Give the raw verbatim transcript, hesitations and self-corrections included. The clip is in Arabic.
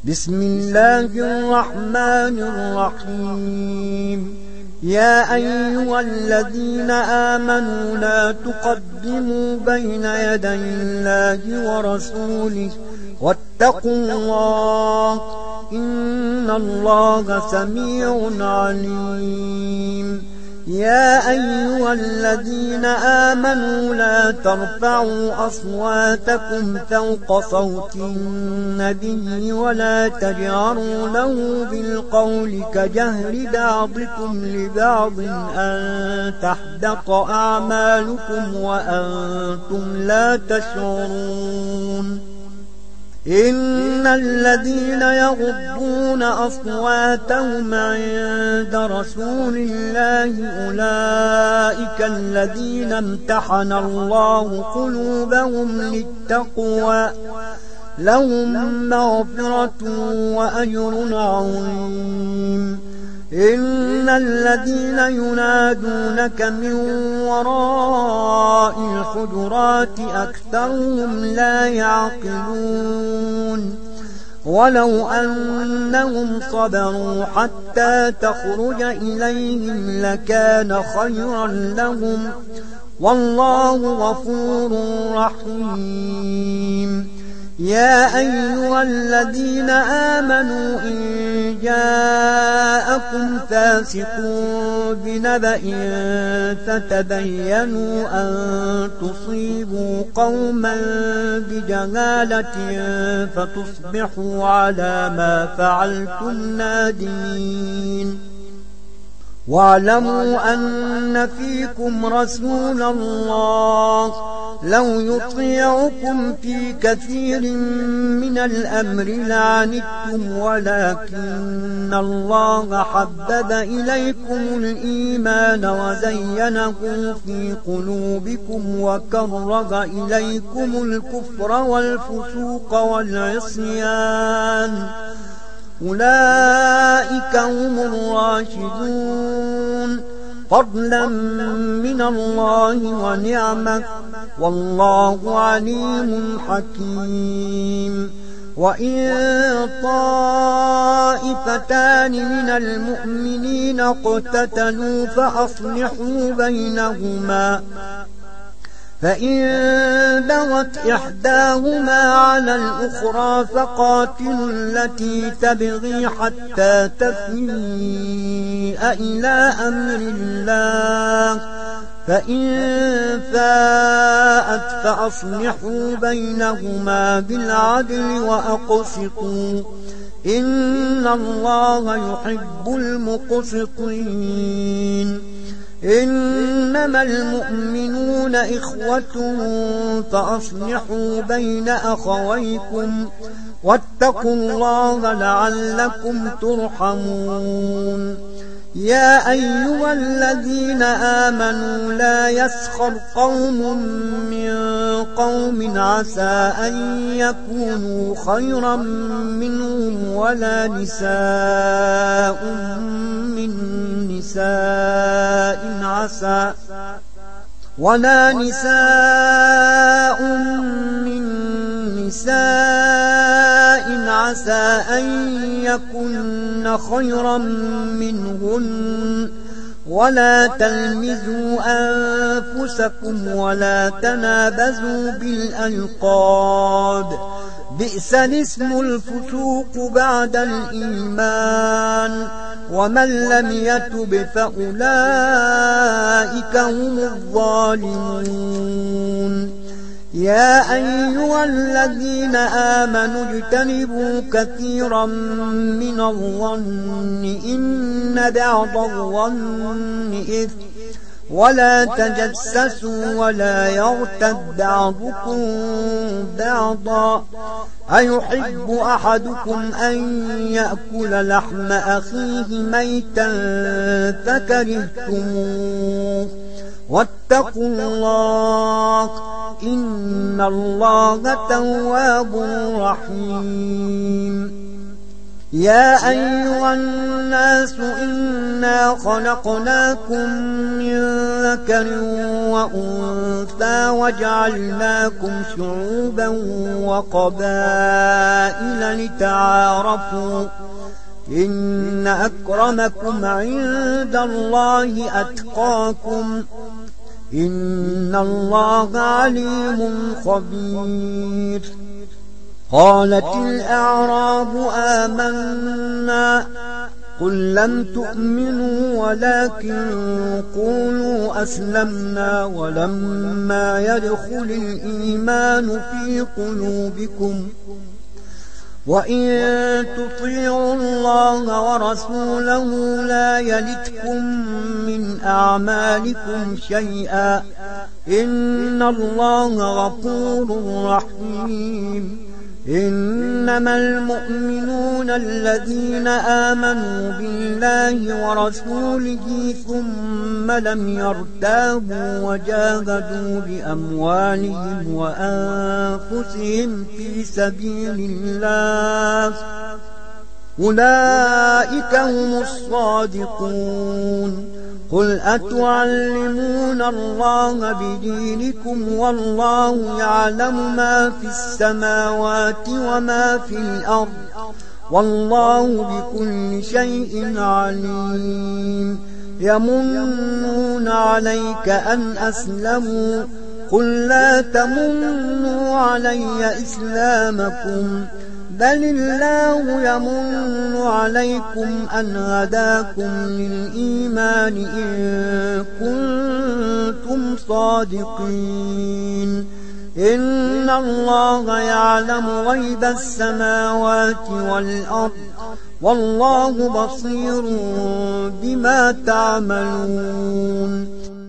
بسم الله الرحمن الرحيم يا أيها الذين آمنوا لا تقدموا بين يدي الله ورسوله واتقوا الله إن الله سميع عليم يا أيها الذين آمنوا لا ترفعوا أصواتكم فوق صوت النبي ولا تجهروا له بالقول كجهر بعضكم لبعض أن تحبط أعمالكم وأنتم لا تشعرون إن الذين يغضون أصواتهم عند رسول الله أولئك الذين امتحن الله قلوبهم للتقوى لهم مغفرة وأجر عظيم إن الذين ينادونك من وراء الحجرات أكثرهم لا يعقلون ولو أنهم صبروا حتى تخرج إليهم لكان خيرا لهم والله غفور رحيم يا أيها الذين آمنوا إن جاءكم فاسق بنبأ فتبينوا أن تصيبوا قوما بجهالة فتصبحوا على ما فعلتم نادمين واعلموا أن فيكم رسول الله لو يطيعكم في كثير من الأمر لعنتم ولكن الله حبب إليكم الإيمان وزينه في قلوبكم وكره إليكم الكفر والفسوق والعصيان أولئك هم الراشدون فضلا من الله ونعمة والله عليم حكيم وإن طائفتان من المؤمنين اقتتلوا فأصلحوا بينهما فإن بغت إحداهما على الأخرى فقاتلوا التي تبغي حتى تفيء إلى أمر الله فإن فاءت فأصلحوا بينهما بالعدل وأقسطوا إن الله يحب المقسطين إنما المؤمنون إخوة فأصلحوا بين أخويكم واتقوا الله لعلكم ترحمون يا أيها الذين آمنوا لا يسخر قوم من قوم عسى أن يكونوا خيرا منهم ولا نساء من نساء عسى ولا نساء من نساء عسى أن يكن خيرا منهن ولا تلمزوا أنفسكم ولا تنابزوا بالألقاب بئس الاسم الفسوق بعد الإيمان ومن لم يتب فأولئك هم الظالمون يا أيها الذين آمنوا اجتنبوا كثيرا من الظن إن بعض الظن إثم ولا تجسسوا ولا يغتب بعضكم بعضا أيحب أحدكم أن يأكل لحم أخيه ميتا فكرهتموه واتقوا الله إن الله تواب رحيم يا أيها الناس إنا خلقناكم من ذكر وأنثى وجعلناكم شعوبا وقبائل لتعارفوا إن أكرمكم عند الله أتقاكم إن الله عليم خبير. قالت الأعراب آمنا قل لم تؤمنوا ولكن قولوا أسلمنا ولما يدخل الإيمان في قلوبكم وإن تطيعوا الله ورسوله لا يلتكم من أعمالكم شيئا إن الله غفور رحيم. إنما المؤمنون الذين آمنوا بالله ورسوله ثم لم يرتابوا وجاهدوا بأموالهم وأنفسهم في سبيل الله أولئك هم الصادقون. قل أتعلمون الله بدينكم والله يعلم ما في السماوات وما في الأرض والله بكل شيء عليم. يمنون عليك أن أسلموا قل لا تمنوا علي إسلامكم بل الله يمن عليكم أن هداكم للإيمان إن كنتم صادقين. إن الله يعلم غيب السماوات والأرض والله بصير بما تعملون.